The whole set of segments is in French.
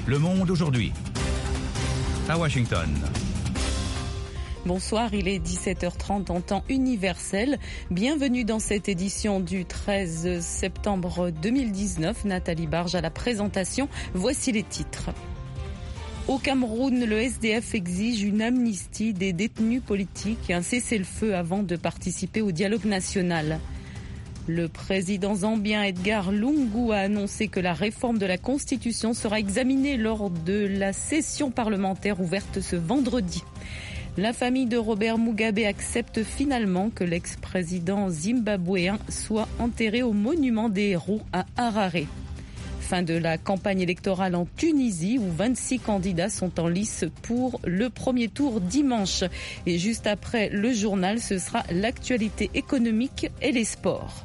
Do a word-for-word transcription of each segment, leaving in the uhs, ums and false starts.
Le Monde aujourd'hui. À Washington. Bonsoir, il est dix-sept heures trente en temps universel. Bienvenue dans cette édition du treize septembre deux mille dix-neuf. Nathalie Barge à la présentation. Voici les titres. Au Cameroun, le S D F exige une amnistie des détenus politiques et un cessez-le-feu avant de participer au dialogue national. Le président zambien Edgar Lungu a annoncé que la réforme de la Constitution sera examinée lors de la session parlementaire ouverte ce vendredi. La famille de Robert Mugabe accepte finalement que l'ex-président zimbabwéen soit enterré au monument des héros à Harare. Fin de la campagne électorale en Tunisie où vingt-six candidats sont en lice pour le premier tour dimanche. Et juste après le journal, ce sera l'actualité économique et les sports.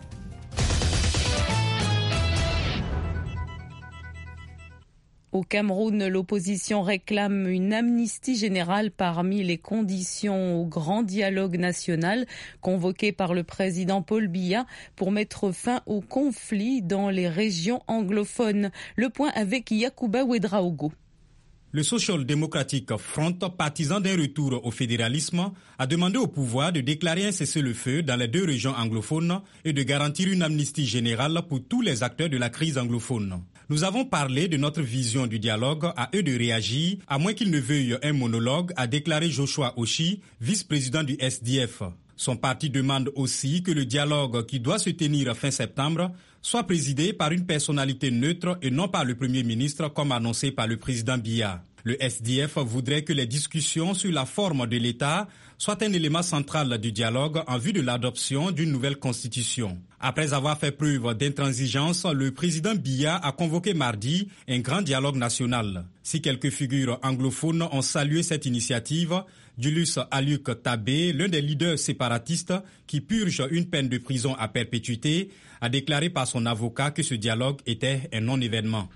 Au Cameroun, l'opposition réclame une amnistie générale parmi les conditions au grand dialogue national convoqué par le président Paul Biya pour mettre fin au conflit dans les régions anglophones. Le point avec Yacouba Ouedraogo. Le Social Democratic Front, partisan d'un retour au fédéralisme, a demandé au pouvoir de déclarer un cessez-le-feu dans les deux régions anglophones et de garantir une amnistie générale pour tous les acteurs de la crise anglophone. Nous avons parlé de notre vision du dialogue, à eux de réagir, à moins qu'ils ne veuillent un monologue, a déclaré Joshua Oshi, vice-président du S D F. Son parti demande aussi que le dialogue qui doit se tenir fin septembre soit présidé par une personnalité neutre et non par le Premier ministre comme annoncé par le président Biya. Le S D F voudrait que les discussions sur la forme de l'État soient un élément central du dialogue en vue de l'adoption d'une nouvelle constitution. Après avoir fait preuve d'intransigeance, le président Biya a convoqué mardi un grand dialogue national. Si quelques figures anglophones ont salué cette initiative, Julius Aluk Tabé, l'un des leaders séparatistes qui purge une peine de prison à perpétuité, a déclaré par son avocat que ce dialogue était un non-événement.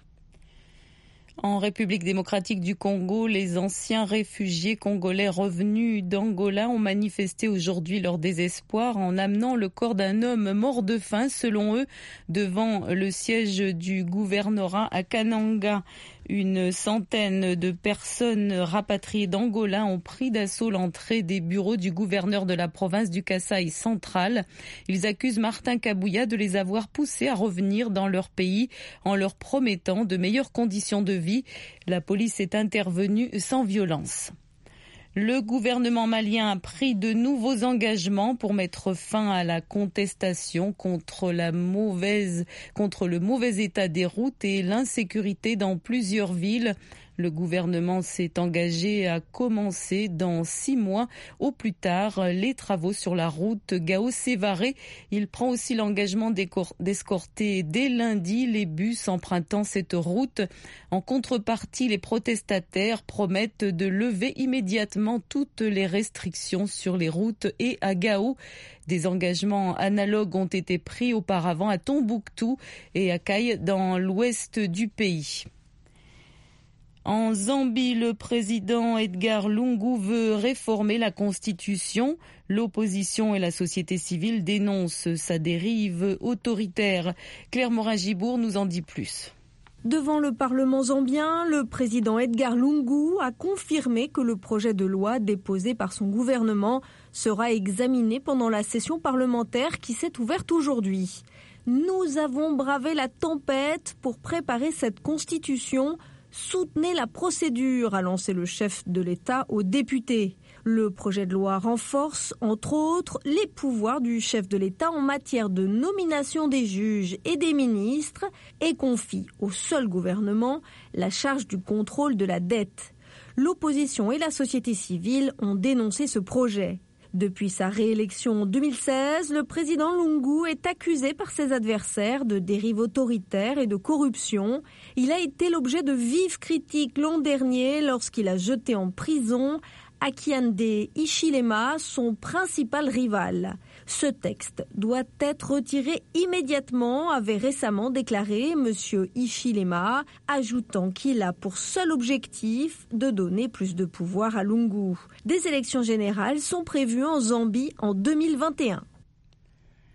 En République démocratique du Congo, les anciens réfugiés congolais revenus d'Angola ont manifesté aujourd'hui leur désespoir en amenant le corps d'un homme mort de faim, selon eux, devant le siège du gouvernorat à Kananga. Une centaine de personnes rapatriées d'Angola ont pris d'assaut l'entrée des bureaux du gouverneur de la province du Kasaï central. Ils accusent Martin Kabouya de les avoir poussés à revenir dans leur pays en leur promettant de meilleures conditions de vie. La police est intervenue sans violence. Le gouvernement malien a pris de nouveaux engagements pour mettre fin à la contestation contre la mauvaise, contre le mauvais état des routes et l'insécurité dans plusieurs villes. Le gouvernement s'est engagé à commencer dans six mois au plus tard les travaux sur la route Gao-Sévaré. Il prend aussi l'engagement d'escorter dès lundi les bus empruntant cette route. En contrepartie, les protestataires promettent de lever immédiatement toutes les restrictions sur les routes et à Gao. Des engagements analogues ont été pris auparavant à Tombouctou et à Kaye dans l'ouest du pays. En Zambie, le président Edgar Lungu veut réformer la Constitution. L'opposition et la société civile dénoncent sa dérive autoritaire. Claire Morin-Gibour nous en dit plus. Devant le Parlement zambien, le président Edgar Lungu a confirmé que le projet de loi déposé par son gouvernement sera examiné pendant la session parlementaire qui s'est ouverte aujourd'hui. Nous avons bravé la tempête pour préparer cette constitution. Soutenez la procédure, a lancé le chef de l'État aux députés. Le projet de loi renforce, entre autres, les pouvoirs du chef de l'État en matière de nomination des juges et des ministres et confie au seul gouvernement la charge du contrôle de la dette. L'opposition et la société civile ont dénoncé ce projet. Depuis sa réélection en deux mille seize, le président Lungu est accusé par ses adversaires de dérive autoritaire et de corruption. Il a été l'objet de vives critiques l'an dernier lorsqu'il a jeté en prison Hakainde Hichilema, son principal rival. Ce texte doit être retiré immédiatement, avait récemment déclaré M. Hichilema, ajoutant qu'il a pour seul objectif de donner plus de pouvoir à Lungu. Des élections générales sont prévues en Zambie en deux mille vingt et un.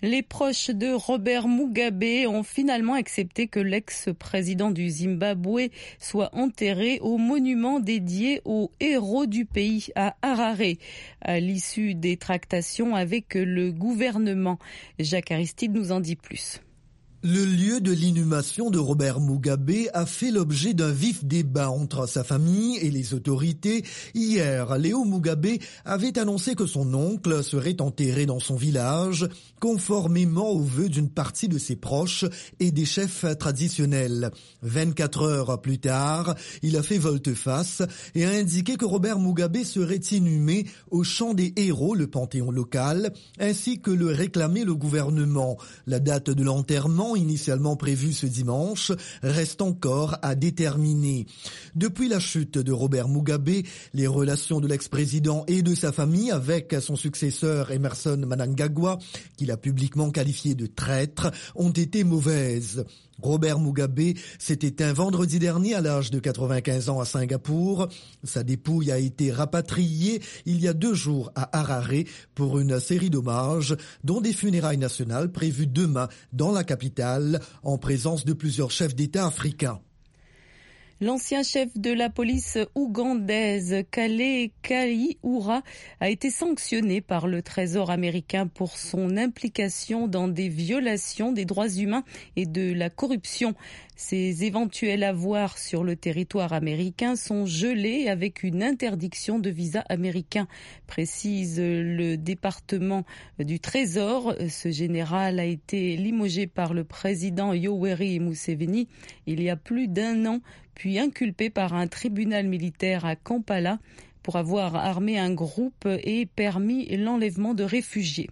Les proches de Robert Mugabe ont finalement accepté que l'ex-président du Zimbabwe soit enterré au monument dédié aux héros du pays à Harare, à l'issue des tractations avec le gouvernement. Jacques Aristide nous en dit plus. Le lieu de l'inhumation de Robert Mugabe a fait l'objet d'un vif débat entre sa famille et les autorités. Hier, Léo Mugabe avait annoncé que son oncle serait enterré dans son village, conformément aux vœux d'une partie de ses proches et des chefs traditionnels. vingt-quatre heures plus tard, il a fait volte-face et a indiqué que Robert Mugabe serait inhumé au champ des héros, le panthéon local, ainsi que le réclamait le gouvernement. La date de l'enterrement, initialement prévu ce dimanche, reste encore à déterminer. Depuis la chute de Robert Mugabe, les relations de l'ex-président et de sa famille avec son successeur Emmerson Mnangagwa, qu'il a publiquement qualifié de traître, ont été mauvaises. Robert Mugabe s'est éteint vendredi dernier à l'âge de quatre-vingt-quinze ans à Singapour. Sa dépouille a été rapatriée il y a deux jours à Harare pour une série d'hommages, dont des funérailles nationales prévues demain dans la capitale, en présence de plusieurs chefs d'État africains. L'ancien chef de la police ougandaise, Kale Kayihura, a été sanctionné par le Trésor américain pour son implication dans des violations des droits humains et de la corruption. Ses éventuels avoirs sur le territoire américain sont gelés avec une interdiction de visa américain, précise le département du Trésor. Ce général a été limogé par le président Yoweri Museveni il y a plus d'un an, puis inculpé par un tribunal militaire à Kampala pour avoir armé un groupe et permis l'enlèvement de réfugiés.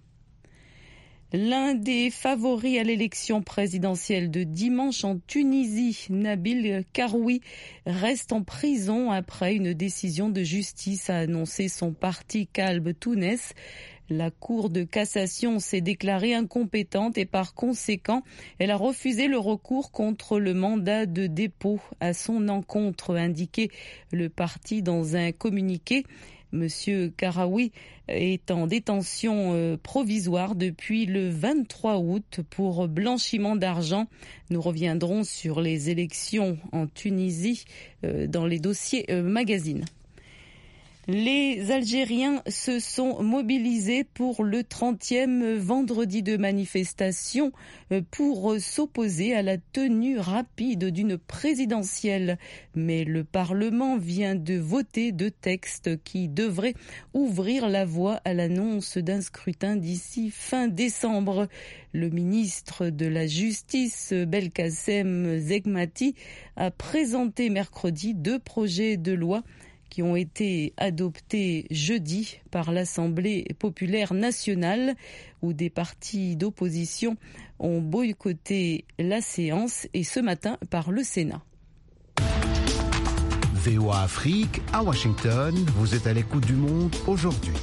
L'un des favoris à l'élection présidentielle de dimanche en Tunisie, Nabil Karoui, reste en prison après une décision de justice, a annoncé son parti Kalb Tounes. La Cour de cassation s'est déclarée incompétente et par conséquent, elle a refusé le recours contre le mandat de dépôt à son encontre, indiqué le parti dans un communiqué. Monsieur Karoui est en détention provisoire depuis le vingt-trois août pour blanchiment d'argent. Nous reviendrons sur les élections en Tunisie dans les dossiers magazines. Les Algériens se sont mobilisés pour le trentième vendredi de manifestation pour s'opposer à la tenue rapide d'une présidentielle. Mais le Parlement vient de voter deux textes qui devraient ouvrir la voie à l'annonce d'un scrutin d'ici fin décembre. Le ministre de la Justice, Belkacem Zegmati, a présenté mercredi deux projets de loi qui ont été adoptés jeudi par l'Assemblée populaire nationale, où des partis d'opposition ont boycotté la séance, et ce matin par le Sénat. V O A Afrique, à Washington, vous êtes à l'écoute du monde aujourd'hui.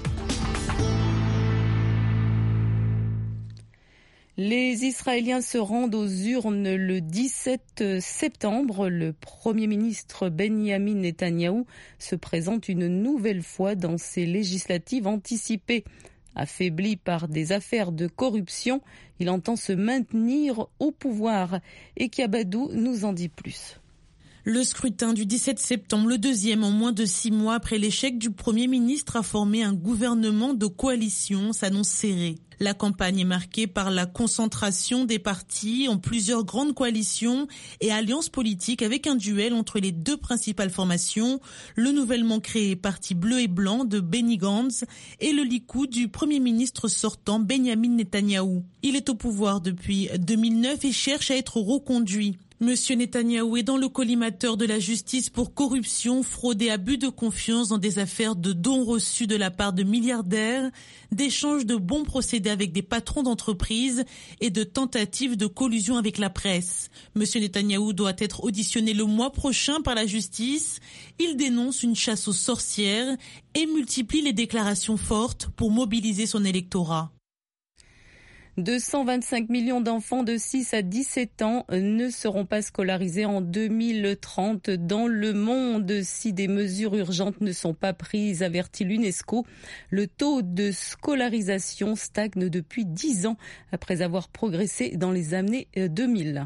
Les Israéliens se rendent aux urnes le dix-sept septembre. Le Premier ministre Benyamin Netanyahou se présente une nouvelle fois dans ces législatives anticipées. Affaibli par des affaires de corruption, il entend se maintenir au pouvoir. Et Kiabadou nous en dit plus. Le scrutin du dix-sept septembre, le deuxième en moins de six mois après l'échec du Premier ministre à former un gouvernement de coalition, s'annonce serré. La campagne est marquée par la concentration des partis en plusieurs grandes coalitions et alliances politiques, avec un duel entre les deux principales formations, le nouvellement créé Parti bleu et blanc de Benny Gantz et le Likoud du Premier ministre sortant Benyamin Netanyahou. Il est au pouvoir depuis deux mille neuf et cherche à être reconduit. Monsieur Netanyahou est dans le collimateur de la justice pour corruption, fraude et abus de confiance dans des affaires de dons reçus de la part de milliardaires, d'échanges de bons procédés avec des patrons d'entreprises et de tentatives de collusion avec la presse. Monsieur Netanyahou doit être auditionné le mois prochain par la justice. Il dénonce une chasse aux sorcières et multiplie les déclarations fortes pour mobiliser son électorat. deux cent vingt-cinq millions d'enfants de six à dix-sept ans ne seront pas scolarisés en deux mille trente dans le monde si des mesures urgentes ne sont pas prises, avertit l'UNESCO. Le taux de scolarisation stagne depuis dix ans après avoir progressé dans les années deux mille.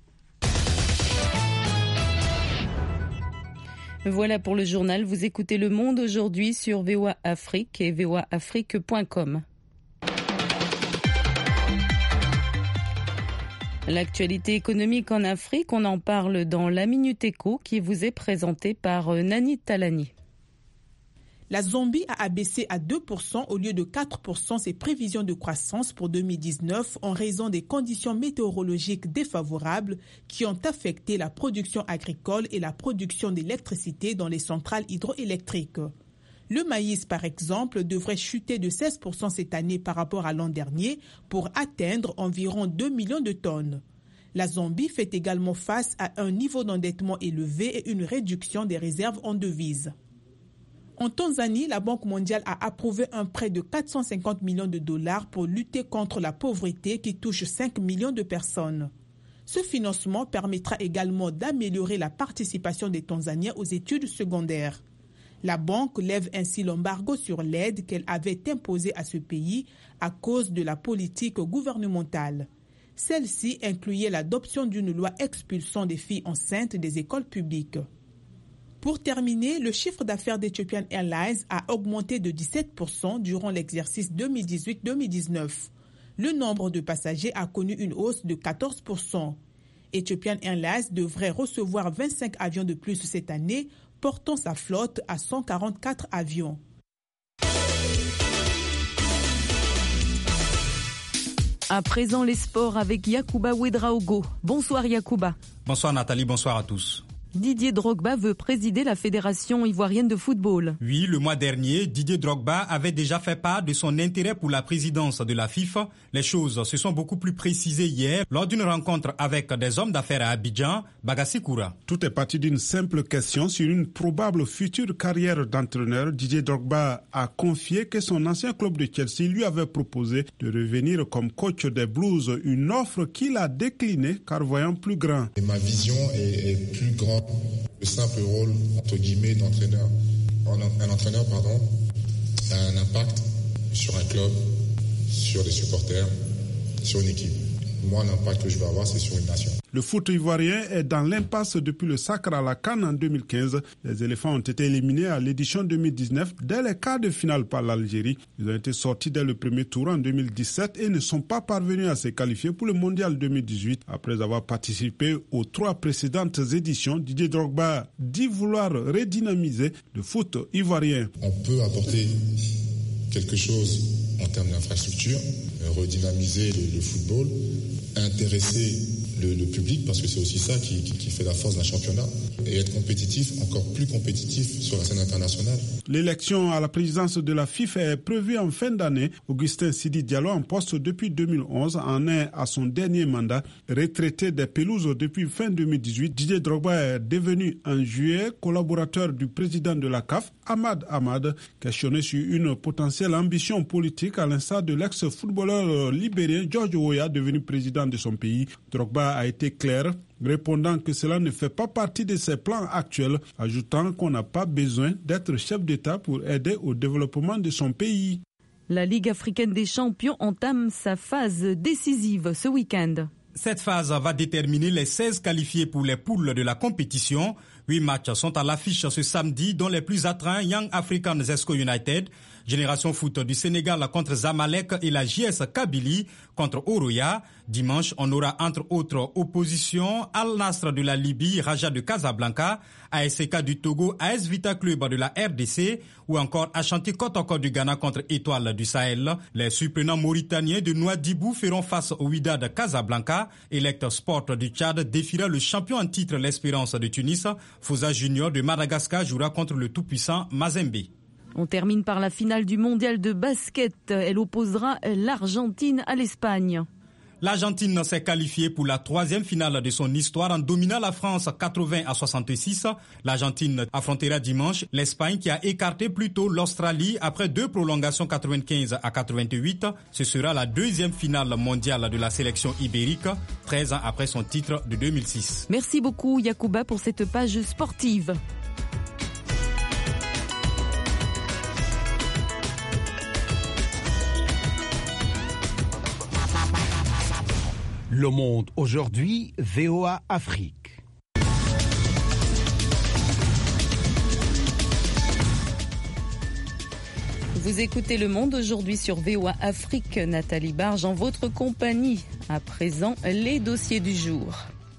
Voilà pour le journal. Vous écoutez Le Monde aujourd'hui sur V O A Afrique et v o a afrique point com. L'actualité économique en Afrique, on en parle dans la Minute Éco qui vous est présentée par Nani Talani. La Zambie a abaissé à deux pour cent au lieu de quatre pour cent ses prévisions de croissance pour deux mille dix-neuf en raison des conditions météorologiques défavorables qui ont affecté la production agricole et la production d'électricité dans les centrales hydroélectriques. Le maïs, par exemple, devrait chuter de seize pour cent cette année par rapport à l'an dernier pour atteindre environ deux millions de tonnes. La Zambie fait également face à un niveau d'endettement élevé et une réduction des réserves en devises. En Tanzanie, la Banque mondiale a approuvé un prêt de quatre cent cinquante millions de dollars pour lutter contre la pauvreté qui touche cinq millions de personnes. Ce financement permettra également d'améliorer la participation des Tanzaniens aux études secondaires. La banque lève ainsi l'embargo sur l'aide qu'elle avait imposée à ce pays à cause de la politique gouvernementale. Celle-ci incluait l'adoption d'une loi expulsant des filles enceintes des écoles publiques. Pour terminer, le chiffre d'affaires d'Ethiopian Airlines a augmenté de dix-sept pour cent durant l'exercice deux mille dix-huit deux mille dix-neuf. Le nombre de passagers a connu une hausse de quatorze pour cent. Ethiopian Airlines devrait recevoir vingt-cinq avions de plus cette année, portant sa flotte à cent quarante-quatre avions. À présent, les sports avec Yacouba Ouedraogo. Bonsoir Yacouba. Bonsoir Nathalie, bonsoir à tous. Didier Drogba veut présider la Fédération ivoirienne de football. Oui, le mois dernier, Didier Drogba avait déjà fait part de son intérêt pour la présidence de la FIFA. Les choses se sont beaucoup plus précisées hier lors d'une rencontre avec des hommes d'affaires à Abidjan, Bagassi Koura. Tout est parti d'une simple question sur une probable future carrière d'entraîneur. Didier Drogba a confié que son ancien club de Chelsea lui avait proposé de revenir comme coach des Blues, une offre qu'il a déclinée car voyant plus grand. Et ma vision est, est plus grande. Le simple rôle, entre guillemets, d'entraîneur. Un entraîneur, pardon, a un impact sur un club, sur des supporters, sur une équipe. Moi, l'impact que je vais avoir, c'est sur une nation. Le foot ivoirien est dans l'impasse depuis le sacre à la CAN en deux mille quinze. Les éléphants ont été éliminés à l'édition deux mille dix-neuf dès les quarts de finale par l'Algérie. Ils ont été sortis dès le premier tour en deux mille dix-sept et ne sont pas parvenus à se qualifier pour le mondial deux mille dix-huit. Après avoir participé aux trois précédentes éditions, Didier Drogba dit vouloir redynamiser le foot ivoirien. On peut apporter quelque chose en termes d'infrastructure, redynamiser le, le football, intéresser le, le public, parce que c'est aussi ça qui, qui, qui fait la force d'un championnat, et être compétitif, encore plus compétitif sur la scène internationale. L'élection à la présidence de la FIFA est prévue en fin d'année. Augustin Sidi Diallo, en poste depuis deux mille onze, en est à son dernier mandat. Retraité des pelouses depuis fin deux mille dix-huit, Didier Drogba est devenu en juillet collaborateur du président de la C A F, Ahmad Ahmad, questionné sur une potentielle ambition politique à l'instar de l'ex-footballeur libérien George Weah, devenu président de son pays. Drogba a été clair, répondant que cela ne fait pas partie de ses plans actuels, ajoutant qu'on n'a pas besoin d'être chef d'État pour aider au développement de son pays. La Ligue africaine des champions entame sa phase décisive ce week-end. Cette phase va déterminer les seize qualifiés pour les poules de la compétition. Huit matchs sont à l'affiche ce samedi, dont les plus attreints Young Africans Zesco United, Génération Foot du Sénégal contre Zamalek et la J S Kabylie contre Oroya. Dimanche, on aura entre autres oppositions Al Nassr de la Libye, Raja de Casablanca, A S C K du Togo, A S Vita Club de la R D C ou encore Ashanti Kotoko du Ghana contre Étoile du Sahel. Les surprenants mauritaniens de Nouadhibou feront face au Wydad de Casablanca. Elect Sport du Tchad défiera le champion en titre l'Espérance de Tunis. Fouza Junior de Madagascar jouera contre le tout-puissant Mazembe. On termine par la finale du mondial de basket. Elle opposera l'Argentine à l'Espagne. L'Argentine s'est qualifiée pour la troisième finale de son histoire en dominant la France quatre-vingts à soixante-six. L'Argentine affrontera dimanche l'Espagne qui a écarté plus tôt l'Australie après deux prolongations quatre-vingt-quinze à quatre-vingt-huit. Ce sera la deuxième finale mondiale de la sélection ibérique, treize ans après son titre de deux mille six. Merci beaucoup Yacouba pour cette page sportive. Le Monde aujourd'hui, V O A Afrique. Vous écoutez Le Monde aujourd'hui sur V O A Afrique. Nathalie Barge en votre compagnie. À présent, les dossiers du jour.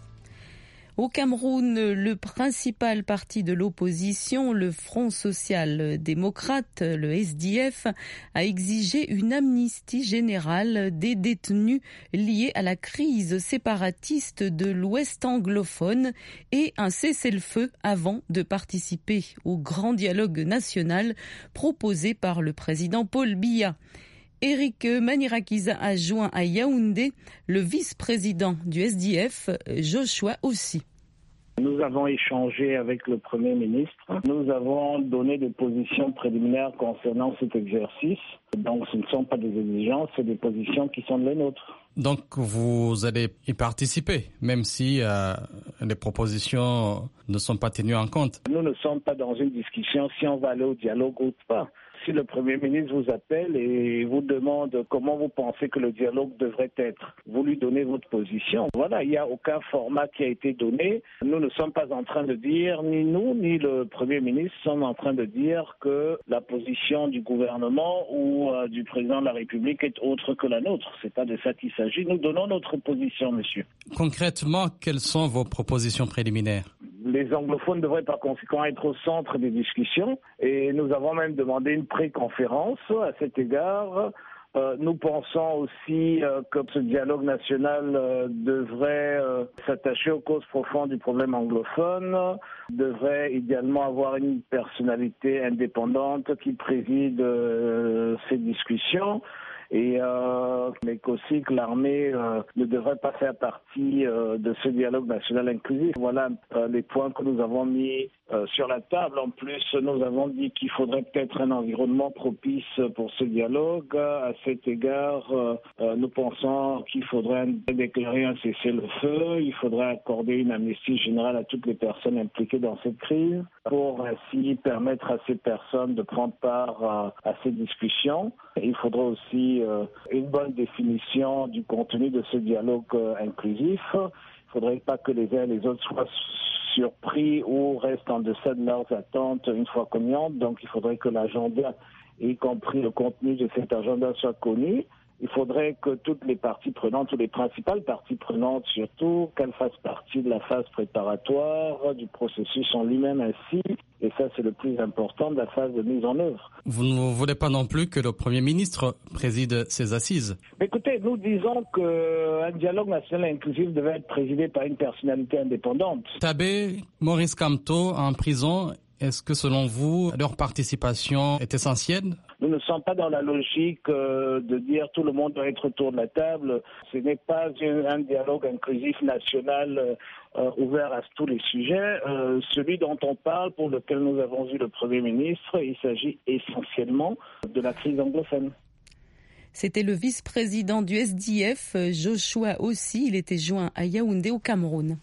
Au Cameroun, le principal parti de l'opposition, le Front social-démocrate, le S D F, a exigé une amnistie générale des détenus liés à la crise séparatiste de l'Ouest anglophone et un cessez-le-feu avant de participer au grand dialogue national proposé par le président Paul Biya. Éric Manirakiza a joint à Yaoundé le vice-président du S D F, Joshua Ossi. Nous avons échangé avec le Premier ministre. Nous avons donné des positions préliminaires concernant cet exercice. Donc ce ne sont pas des exigences, c'est des positions qui sont les nôtres. Donc vous allez y participer, même si euh, les propositions ne sont pas tenues en compte. Nous ne sommes pas dans une discussion si on va aller au dialogue ou pas. Si le Premier ministre vous appelle et vous demande comment vous pensez que le dialogue devrait être, vous lui donnez votre position. Voilà, il n'y a aucun format qui a été donné. Nous ne sommes pas en train de dire, ni nous, ni le Premier ministre, sommes en train de dire que la position du gouvernement ou euh, du président de la République est autre que la nôtre. C'est pas de ça qu'il s'agit. Nous donnons notre position, monsieur. Concrètement, quelles sont vos propositions préliminaires ? Les anglophones devraient par conséquent être au centre des discussions et nous avons même demandé une pré-conférence à cet égard. Euh, nous pensons aussi euh, que ce dialogue national euh, devrait euh, s'attacher aux causes profondes du problème anglophone, devrait idéalement avoir une personnalité indépendante qui préside euh, ces discussions. Et euh, mais qu'aussi que l'armée euh, ne devrait pas faire partie euh, de ce dialogue national inclusif. Voilà euh, les points que nous avons mis euh, sur la table. En plus, nous avons dit qu'il faudrait peut-être un environnement propice pour ce dialogue. À cet égard, euh, euh, nous pensons qu'il faudrait déclarer un cessez-le-feu, il faudrait accorder une amnistie générale à toutes les personnes impliquées dans cette crise pour ainsi permettre à ces personnes de prendre part à, à ces discussions. Il faudra aussi euh, une bonne définition du contenu de ce dialogue euh, inclusif. Il ne faudrait pas que les uns et les autres soient surpris ou restent en deçà de leurs attentes une fois connues. Donc il faudrait que l'agenda, y compris le contenu de cet agenda, soit connu. Il faudrait que toutes les parties prenantes, ou les principales parties prenantes surtout, qu'elles fassent partie de la phase préparatoire, du processus en lui-même ainsi. Et ça, c'est le plus important, de la phase de mise en œuvre. Vous ne voulez pas non plus que le Premier ministre préside ces assises ? Écoutez, nous disons qu'un dialogue national inclusif devait être présidé par une personnalité indépendante. Tabé, Maurice Kamto en prison, est-ce que selon vous, leur participation est essentielle ? Nous ne sommes pas dans la logique euh, de dire tout le monde doit être autour de la table. Ce n'est pas un, un dialogue inclusif national euh, ouvert à tous les sujets. Euh, celui dont on parle, pour lequel nous avons vu le Premier ministre, il s'agit essentiellement de la crise anglophone. C'était le vice-président du S D F, Joshua Ossi. Il était joint à Yaoundé au Cameroun.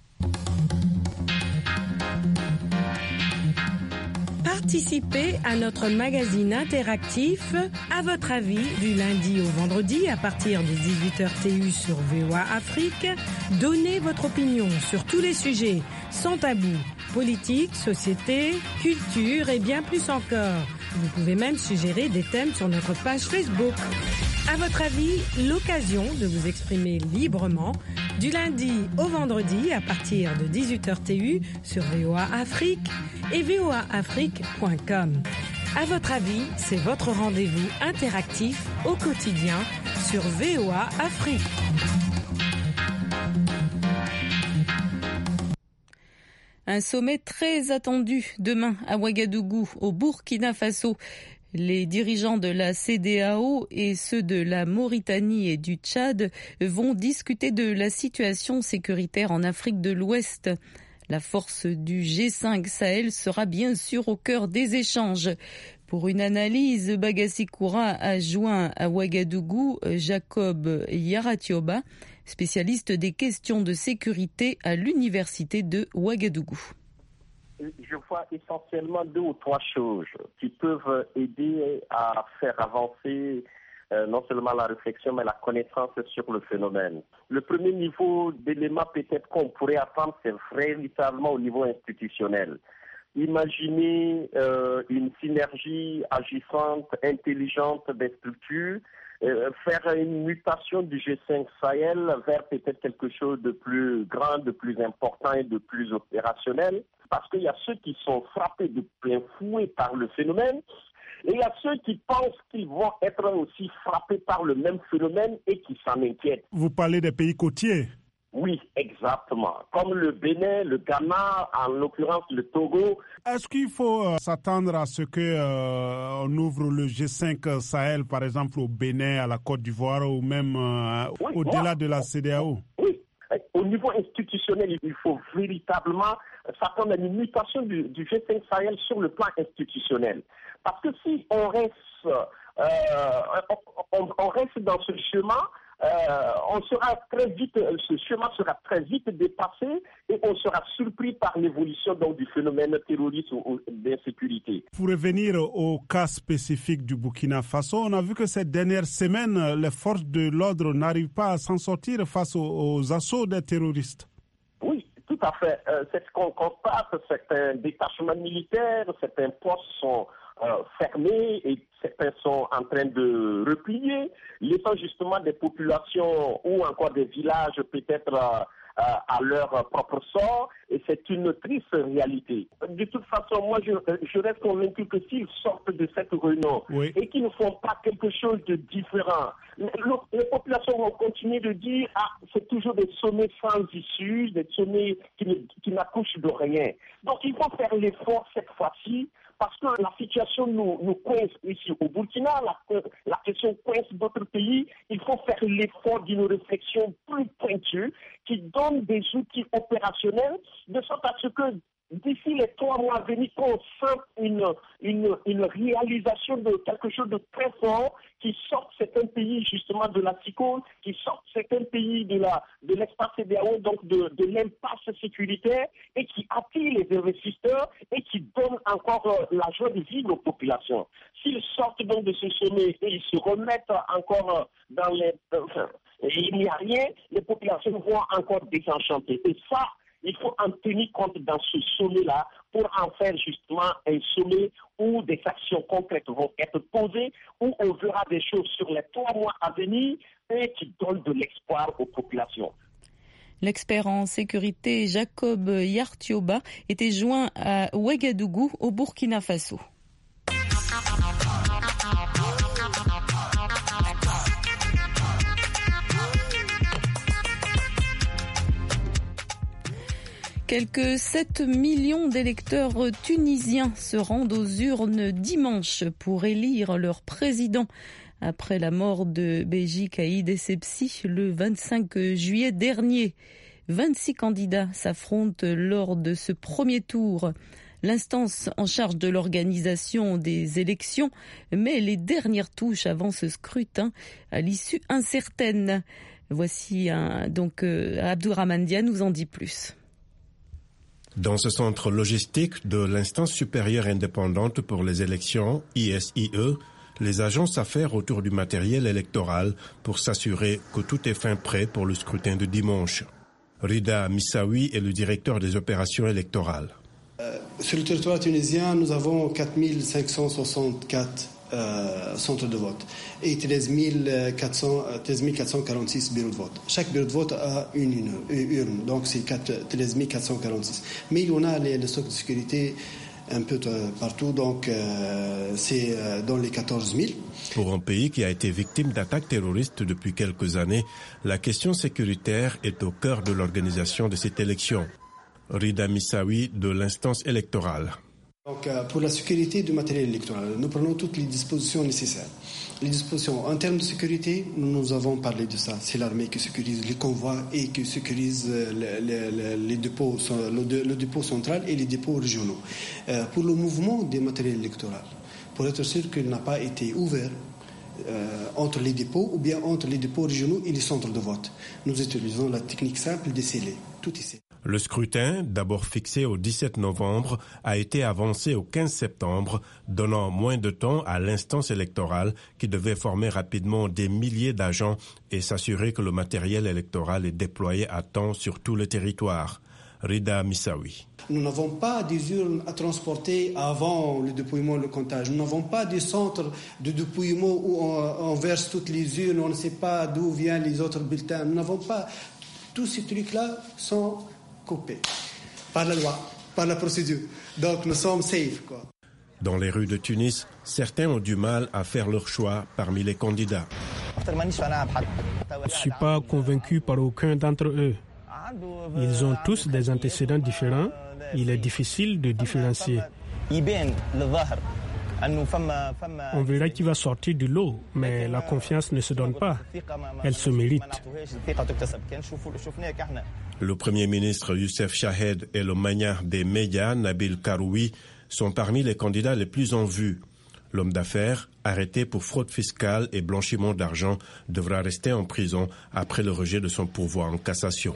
Participez à notre magazine interactif À votre avis du lundi au vendredi à partir de dix-huit heures T U sur V O A Afrique. Donnez votre opinion sur tous les sujets sans tabou, politique, société, culture et bien plus encore. Vous pouvez même suggérer des thèmes sur notre page Facebook. À votre avis, l'occasion de vous exprimer librement du lundi au vendredi à partir de dix-huit heures T U sur V O A Afrique et V O A Afrique point com. À votre avis, c'est votre rendez-vous interactif au quotidien sur V O A Afrique. Un sommet très attendu demain à Ouagadougou, au Burkina Faso. Les dirigeants de la C E D E A O et ceux de la Mauritanie et du Tchad vont discuter de la situation sécuritaire en Afrique de l'Ouest. La force du G cinq Sahel sera bien sûr au cœur des échanges. Pour une analyse, Bagassi Koura a joint à Ouagadougou Jacob Yaratioba, spécialiste des questions de sécurité à l'université de Ouagadougou. Je vois essentiellement deux ou trois choses qui peuvent aider à faire avancer euh, non seulement la réflexion, mais la connaissance sur le phénomène. Le premier niveau d'éléments peut-être qu'on pourrait attendre, c'est véritablement au niveau institutionnel. Imaginez euh, une synergie agissante, intelligente des structures, euh, faire une mutation du G cinq Sahel vers peut-être quelque chose de plus grand, de plus important et de plus opérationnel. Parce qu'il y a ceux qui sont frappés de plein fouet par le phénomène et il y a ceux qui pensent qu'ils vont être aussi frappés par le même phénomène et qui s'en inquiètent. Vous parlez des pays côtiers? Oui, exactement. Comme le Bénin, le Ghana, en l'occurrence le Togo. Est-ce qu'il faut euh, s'attendre à ce qu'on euh, ouvre le G cinq Sahel, par exemple au Bénin, à la Côte d'Ivoire ou même euh, oui, au-delà moi, de la C E D E A O? Oui, au niveau institutionnel, il faut véritablement s'attendre à une mutation du, du G cinq Sahel sur le plan institutionnel. Parce que si on reste, euh, on, on reste dans ce chemin, Euh, on sera très vite, ce chemin sera très vite dépassé et on sera surpris par l'évolution donc, du phénomène terroriste ou d'insécurité. Pour revenir au cas spécifique du Burkina Faso, on a vu que cette dernière semaine, les forces de l'ordre n'arrivent pas à s'en sortir face aux, aux assauts des terroristes. Oui, tout à fait. Euh, c'est ce qu'on constate, certains détachements militaires, certains postes sont Euh, fermés et certains sont en train de replier, laissant justement des populations ou encore des villages peut-être euh, à leur propre sort, et c'est une triste réalité. De toute façon, moi je, je reste convaincu que s'ils sortent de cette réunion oui. et qu'ils ne font pas quelque chose de différent, les, les populations vont continuer de dire ah c'est toujours des sommets sans issue, des sommets qui, ne, qui n'accouchent de rien. Donc il faut faire l'effort cette fois-ci. Parce que la situation nous, nous coince ici au Burkina, la, la question coince d'autres pays. Il faut faire l'effort d'une réflexion plus pointue qui donne des outils opérationnels de sorte à ce que d'ici les trois mois à venir, qu'on sente une, une, une réalisation de quelque chose de très fort qui sorte certains pays justement de la psychose, qui sorte certains pays de, la, de l'espace C E D E A O, donc de, de l'impasse sécuritaire, et qui attire les investisseurs et qui donne encore euh, la joie de vivre aux populations. S'ils sortent donc de ce sommet et ils se remettent encore dans les... Euh, et il n'y a rien, les populations vont encore désenchanter. Et ça, il faut en tenir compte dans ce sommet-là pour en faire justement un sommet où des actions concrètes vont être posées, où on verra des choses sur les trois mois à venir et qui donnent de l'espoir aux populations. L'expert en sécurité Jacob Yaratioba était joint à Ouagadougou au Burkina Faso. Quelques sept millions d'électeurs tunisiens se rendent aux urnes dimanche pour élire leur président. Après la mort de Béji Caïd Essebsi le vingt-cinq juillet dernier, vingt-six candidats s'affrontent lors de ce premier tour. L'instance en charge de l'organisation des élections met les dernières touches avant ce scrutin à l'issue incertaine. Voici un, donc euh, Abdourahmane Dia nous en dit plus. Dans ce centre logistique de l'instance supérieure indépendante pour les élections, I S I E, les agents s'affairent autour du matériel électoral pour s'assurer que tout est fin prêt pour le scrutin de dimanche. Rida Missaoui est le directeur des opérations électorales. Euh, sur le territoire tunisien, nous avons quatre mille cinq cent soixante-quatre euh, centres de vote et treize mille quatre cent quarante-six bureaux de vote. Chaque bureau de vote a une, une, une urne, donc c'est treize mille quatre cent quarante-six. Mais il y en a les, les stocks de sécurité un peu partout, donc euh, c'est dans les quatorze mille. Pour un pays qui a été victime d'attaques terroristes depuis quelques années, la question sécuritaire est au cœur de l'organisation de cette élection. Rida Missaoui de l'instance électorale. Donc, pour la sécurité du matériel électoral, nous prenons toutes les dispositions nécessaires. Les dispositions en termes de sécurité, nous avons parlé de ça. C'est l'armée qui sécurise les convois et qui sécurise les, les, les dépôts, le, le dépôt central et les dépôts régionaux. Euh, pour le mouvement des matériels électoraux, pour être sûr qu'il n'a pas été ouvert euh, entre les dépôts ou bien entre les dépôts régionaux et les centres de vote, nous utilisons la technique simple des scellés. Tout est scellé. Le scrutin, d'abord fixé au dix-sept novembre, a été avancé au quinze septembre, donnant moins de temps à l'instance électorale qui devait former rapidement des milliers d'agents et s'assurer que le matériel électoral est déployé à temps sur tout le territoire. Rida Missaoui. Nous n'avons pas des urnes à transporter avant le dépouillement et le comptage. Nous n'avons pas des centres de dépouillement où on, on verse toutes les urnes, on ne sait pas d'où viennent les autres bulletins. Nous n'avons pas... Tous ces trucs-là sont coupés par la loi, par la procédure. Donc nous sommes safe, quoi. Dans les rues de Tunis, certains ont du mal à faire leur choix parmi les candidats. Je ne suis pas convaincu par aucun d'entre eux. Ils ont tous des antécédents différents. Il est difficile de différencier. On verra qui va sortir du lot, mais la confiance ne se donne pas. Elle se mérite. Le Premier ministre Youssef Chahed et le magnat des médias Nabil Karoui sont parmi les candidats les plus en vue. L'homme d'affaires, arrêté pour fraude fiscale et blanchiment d'argent, devra rester en prison après le rejet de son pourvoi en cassation.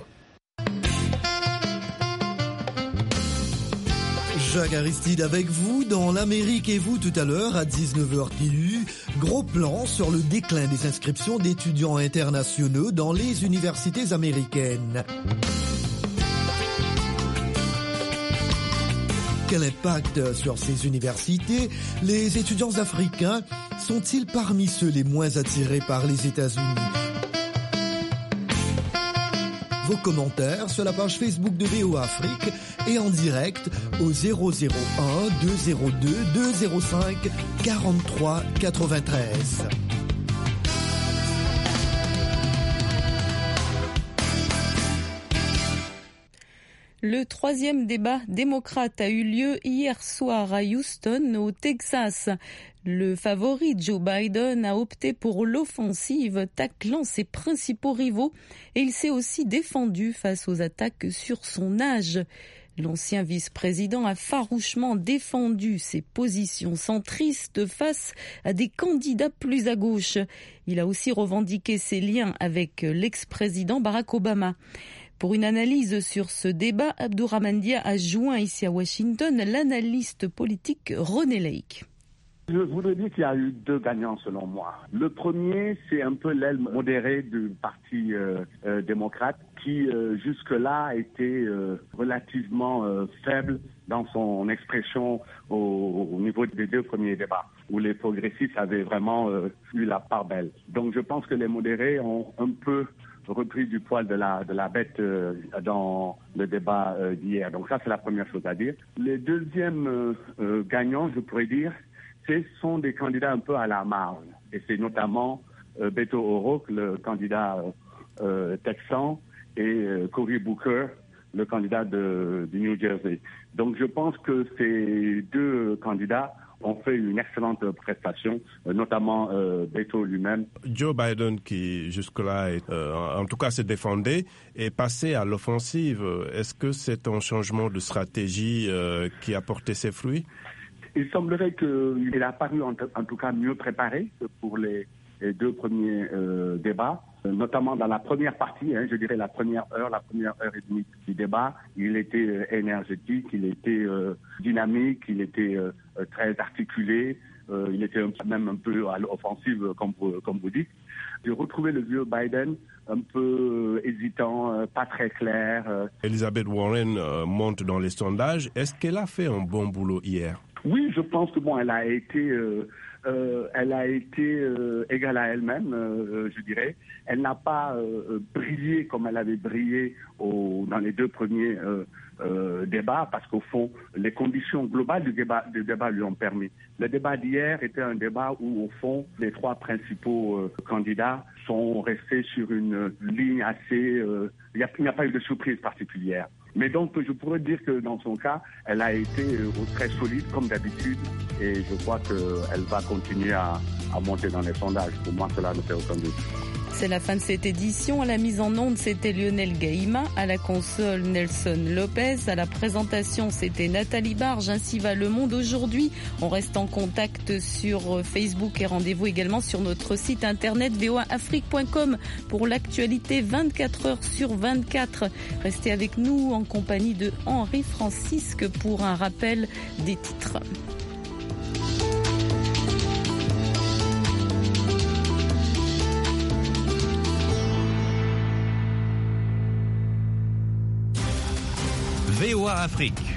Jacques Aristide avec vous dans l'Amérique et vous tout à l'heure à dix-neuf heures T U. Gros plan sur le déclin des inscriptions d'étudiants internationaux dans les universités américaines. Quel impact sur ces universités? Les étudiants africains sont-ils parmi ceux les moins attirés par les États-Unis? Vos commentaires sur la page Facebook de V O A Afrique et en direct au zéro zéro un deux zéro deux deux zéro cinq quarante-trois quatre-vingt-treize. Le troisième débat démocrate a eu lieu hier soir à Houston, au Texas. Le favori Joe Biden a opté pour l'offensive, taclant ses principaux rivaux, et il s'est aussi défendu face aux attaques sur son âge. L'ancien vice-président a farouchement défendu ses positions centristes face à des candidats plus à gauche. Il a aussi revendiqué ses liens avec l'ex-président Barack Obama. Pour une analyse sur ce débat, Abdourahmane Dia a joint ici à Washington l'analyste politique René Lake. Je voudrais dire qu'il y a eu deux gagnants selon moi. Le premier, c'est un peu l'aile modérée du parti euh, euh, démocrate qui euh, jusque-là était euh, relativement euh, faible dans son expression au, au niveau des deux premiers débats, où les progressistes avaient vraiment euh, eu la part belle. Donc je pense que les modérés ont un peu repris du poil de la de la bête euh, dans le débat euh, d'hier. Donc ça, c'est la première chose à dire. Les deuxièmes euh, euh, gagnants, je pourrais dire, ce sont des candidats un peu à la marge. Et c'est notamment euh, Beto O'Rourke, le candidat euh, texan, et euh, Cory Booker, le candidat de, de New Jersey. Donc je pense que ces deux candidats ont fait une excellente prestation, euh, notamment euh, Beto lui-même. Joe Biden, qui jusque-là, est, euh, en tout cas, se défendait, est passé à l'offensive. Est-ce que c'est un changement de stratégie euh, qui a porté ses fruits? Il semblerait qu'il a paru en, en tout cas mieux préparé que pour les, les deux premiers euh, débats, notamment dans la première partie, hein, je dirais la première heure, la première heure et demie du débat. Il était euh, énergétique, il était euh, dynamique, il était euh, très articulé, euh, il était même un peu à l'offensive, comme vous, comme vous dites. J'ai retrouvé le vieux Biden un peu hésitant, euh, pas très clair. Euh. Elizabeth Warren euh, monte dans les sondages. Est-ce qu'elle a fait un bon boulot hier? Oui, je pense que bon, elle a été, euh, euh, elle a été euh, égale à elle-même, euh, je dirais. Elle n'a pas euh, brillé comme elle avait brillé au, dans les deux premiers euh, euh, débats, parce qu'au fond, les conditions globales du débat, du débat lui ont permis. Le débat d'hier était un débat où, au fond, les trois principaux euh, candidats sont restés sur une ligne assez. Euh, il n'y a, a pas eu de surprise particulière. Mais donc, je pourrais dire que dans son cas, elle a été euh, très solide, comme d'habitude, et je crois qu'elle va continuer à, à monter dans les sondages. Pour moi, cela ne fait aucun doute. C'est la fin de cette édition. À la mise en onde, c'était Lionel Gaïma. À la console, Nelson Lopez. À la présentation, c'était Nathalie Barge. Ainsi va le monde aujourd'hui. On reste en contact sur Facebook et rendez-vous également sur notre site internet v o a afrique point com pour l'actualité vingt-quatre heures sur vingt-quatre. Restez avec nous en compagnie de Henri Francisque pour un rappel des titres. V O A Afrique,